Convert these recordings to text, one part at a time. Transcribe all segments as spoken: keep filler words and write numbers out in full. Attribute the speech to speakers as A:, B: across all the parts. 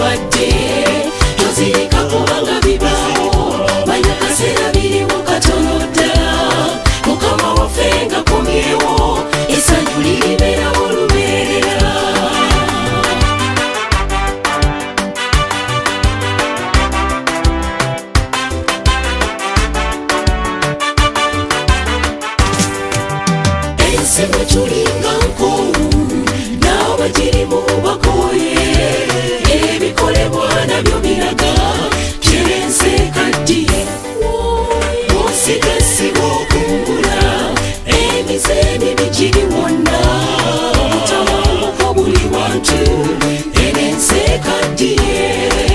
A: werubadde tozirika kubanga bibaawo manya kaseera biriwo katono ddala mukama waffe ngakomyewo essanyu liribeerawo lubeerera ensi bwe tulinga nkoowu n'abagirimu bakooye ebikolebwa nabyo biraga kyerense kaddiye osigasiba okungula emize emibi giri wonna obutabanguko buli wantu erense kaddiye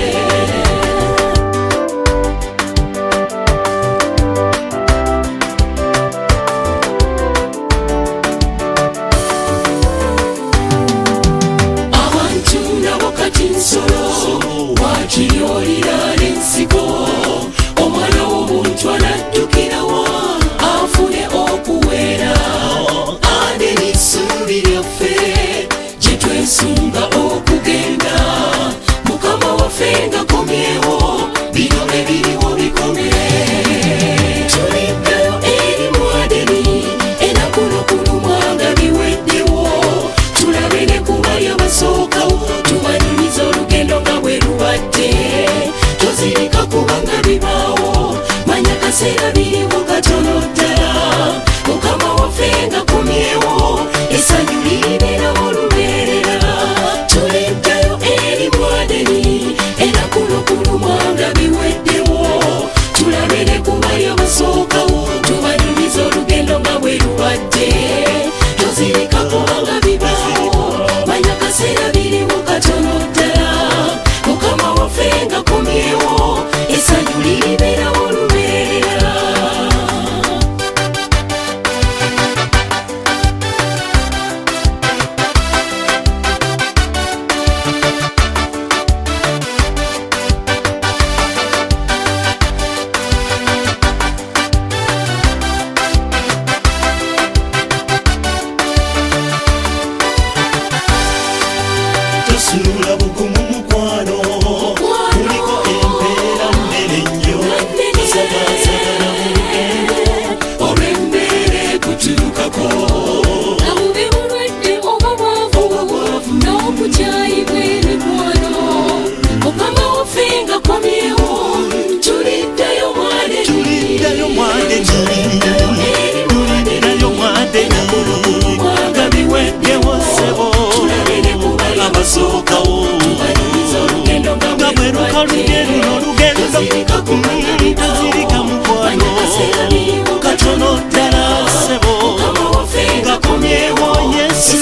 A: wakiyolira n'ensigo omwana w'omuntu anaddukirawo afune okuwera ate n'essuubi lyaffe gye twesunga okugenda mukama waffe ngakomyewo bino ebiriwo bikome tuliddayo eri mwadeni ennaku n'okulumwa nga biweddewo tulabe ne kubali abasookawo tubanyumiza olugendo nga bwe rubadde tozirika kubanga bibaawo manya kaseera biriwo katono ddala mukama waffe ngakomyewo essanyu liribeerawo lubeerera tuliddayo eri mwadeni ennaku n'okulumwa nga biweddewo tulabe ne kubali abasookawo tubanyumiza olugendo nga bwe rubadde tozirika kubanga bibaawo manya kaseera biriwo katono ddala mukama waffe ngakomyewo essanyu liribeerawo lubeerera
B: tosulula bugumu mukwano kuliko empeera nnene nnyo tosagaasagana mu lugendo
A: olw'embeera ekutuukako abube bulwadde oba bwavu n'okukyayibwa emikwano mukama waffe ngakomyewo tuliddayo mwadeni
B: tuliddayo mwadeni tuliddayo mwadeni nga biweddewo ssebo abasookawo nga bwe lukaludde luno lugendo tozirika mukwano katono ddala ssebo ngakomyewo yesu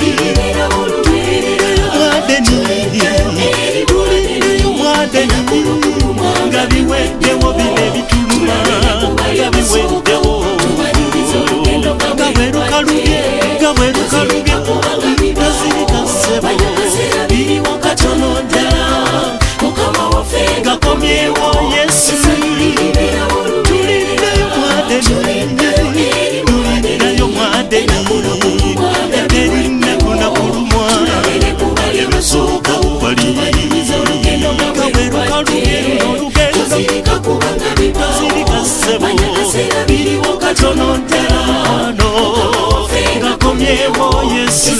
B: mwadeni tuliddeyo mwadeni nga biweddewo bino ebituluma nga biweddewo nga bwe lukaludde nga bwe lukaludde tozirika ssebo biriwo katono ddala
A: mukama waffe
B: ngakomyewo yesu tuliddayo mwadeni tuliddayo mwadeni erinnaku nakulumwa ebasookawo bali nga bwe lukaludde luno lugendo tozirika ssebo biriwo katono ddala no ngakomyewo yesu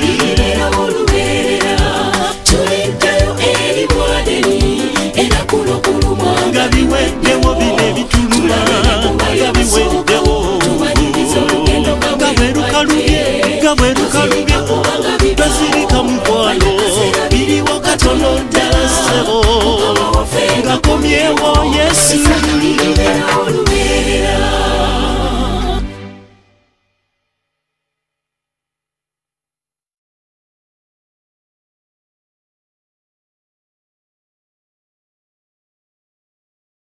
B: nga biweddewo bino ebituluma nga biweddewo nga bwe lukalubye nga bwe lukalubye tozirika mukwano biriwo katono